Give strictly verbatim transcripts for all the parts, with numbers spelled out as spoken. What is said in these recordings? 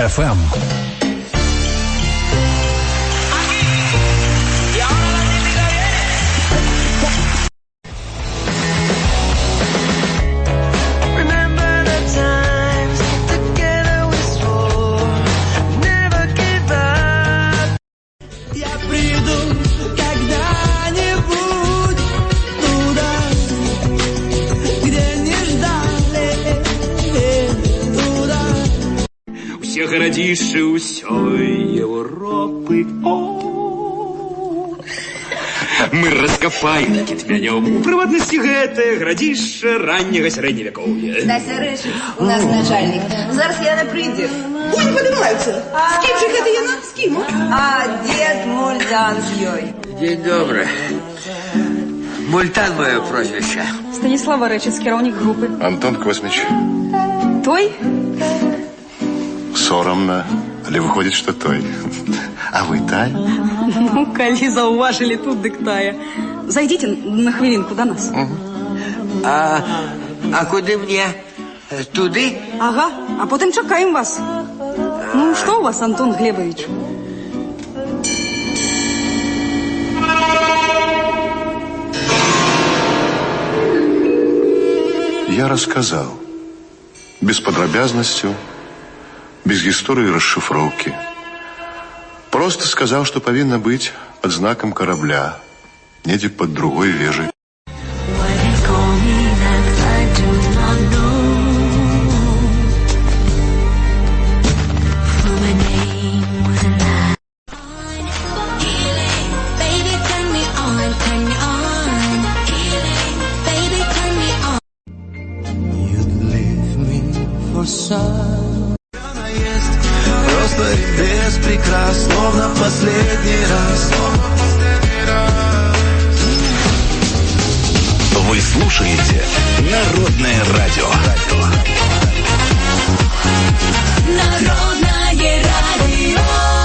эф эм. Все городиши усей Европы. О, мы раскопаем, кітмянем у приватности гэта городище раннего средневековья. Стася Решич, у нас начальник. Зараз я не прийде. Ой, поднимаются. С кем же это яна? С кем? А дед Мультан з ёй. День добрый. Мультан мое прозвище. Станислава Речец, керівник групи. Антон Космич. Той? Соромно. Але выходит, что той. А вы Тая? Ну, коли зауважили, тут дык Тая. Зайдите на хвилинку до нас. Угу. А, а куди мне? Туди? Ага, а потім чекаємо вас. Ну, что у вас, Антон Глебович? Я рассказал. Без подробязностью, без истории расшифровки. Просто сказал, что повинно быть под знаком корабля, недзе под другой вежей. Просто без прикрас, словно последний раз. Вы слушаете Народное радио. Народное радио.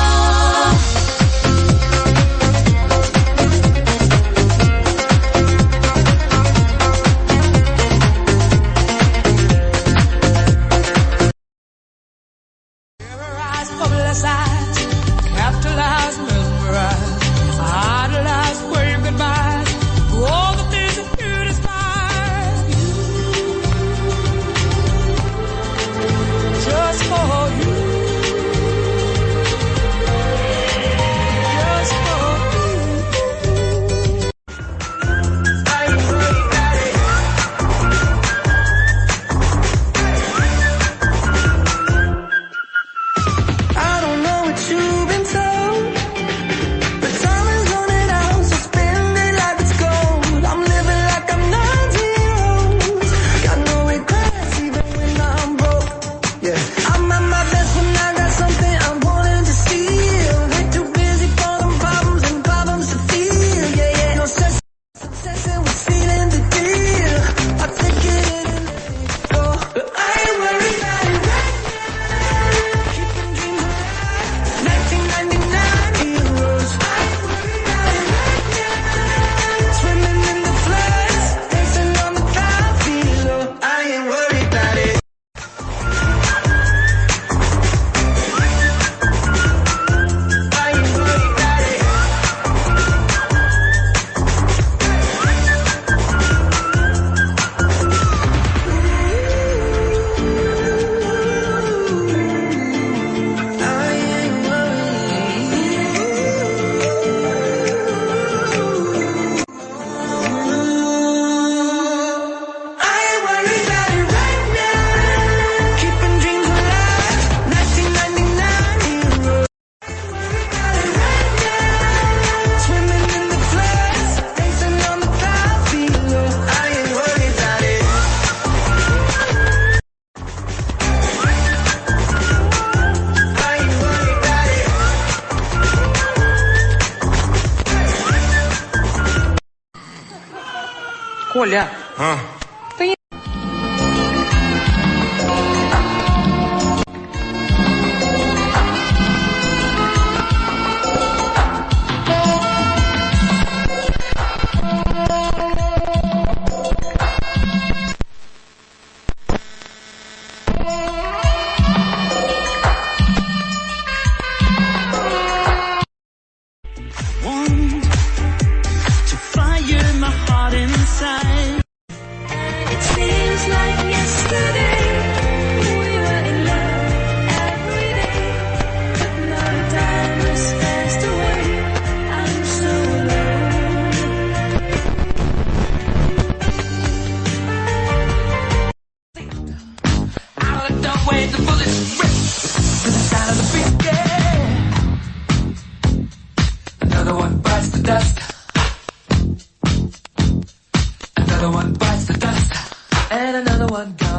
Capitalize, mesmerize, idolize, wave goodbyes to all the things that you despise. Just for you. Just for you. I don't know what you've been told, but time is running out, so spend it like it's gold. I'm living like I'm nineteen years old. Got no regrets even when I'm broke. Yeah, I'm at my best when I got something I'm wanting to steal. Way too busy for them problems and problems to feel. Yeah, yeah, no sense success and we're sealing the deal. I take it in and let it go, but I ain't worried about it right now. Keeping dreams alive. nineteen ninety-nine heroes. I ain't worried about it right now. Swimming in the floods, dancing on the cloud, feeling low. I ain't worried about it. I ain't worried about it. I ain't I ain't worried about it right now. Keeping dreams alive. nineteen ninety-nine heroes. I ain't worried about it right now. Swimming in the floods, dancing on the cloud, feeling low. I ain't worried about it. I ain't worried about it. Коля. А? Ты...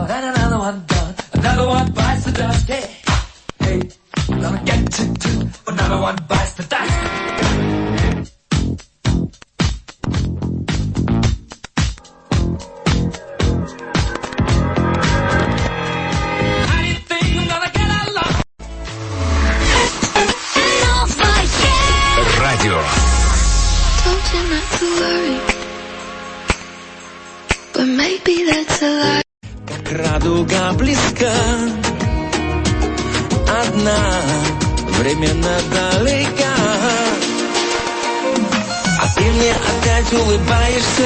now, and another one done. Another one bites the dust. Hey, hey, I'm gonna get to two. Another one bites the dust. Радио. Told you not to worry, but maybe that's a lie. Как радуга близка, одна, временно далека, а ты мне опять улыбаешься.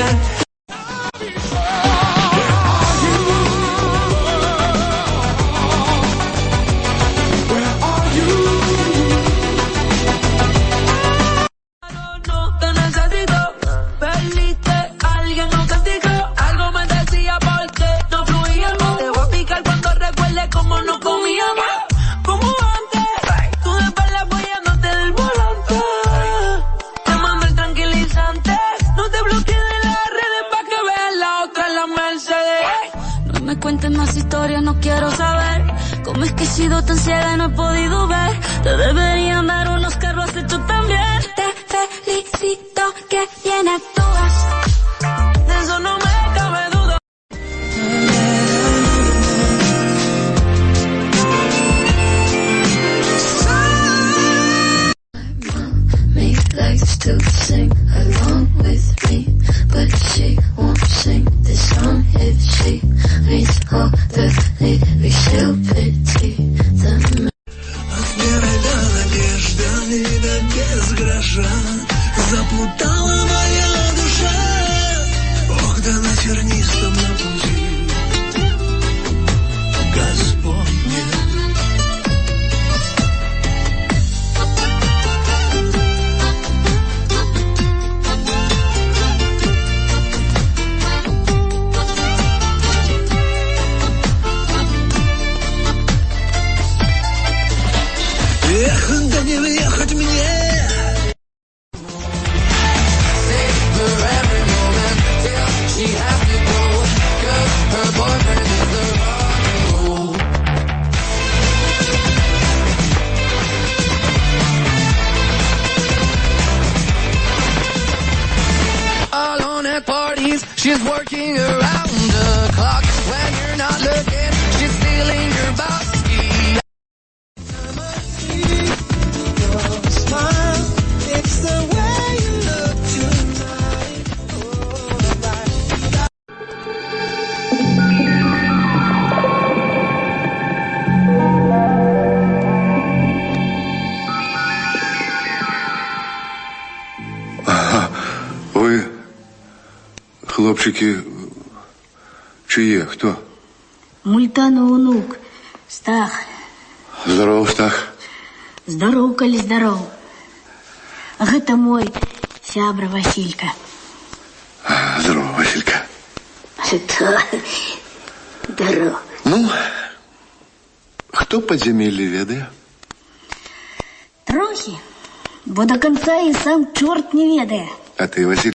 Me cuentes más historias, no quiero saber cómo es que he sido tan ciega y no he podido ver. Te deberían dar unos Oscar, lo has hecho tan bien. Te felicito, que bien actúas. De eso no me cabe duda. Me likes to sing along with me, but she won't sing this song if she reads all the lyrics. She'll pity the Отмерила надежда, вида без гроша, заплутала моя душа. Ох, да на тернистом на пути Господне. Эх, да не въехать мне. Alone at parties, she's working around the clock. When you're not looking, she's stealing your box. It's the way you look tonight. Ага. Вы, хлопчики, чьи? Кто? Мультану внук, Стах. Здорово, Стах. Здоров, коли здоров. Гэта мой сябра Василька. Здорово, Василька. Здоров. Ну, хто подзямелле ведае? Трохи, бо до конца і сам чорт не ведае. А ты, Василь,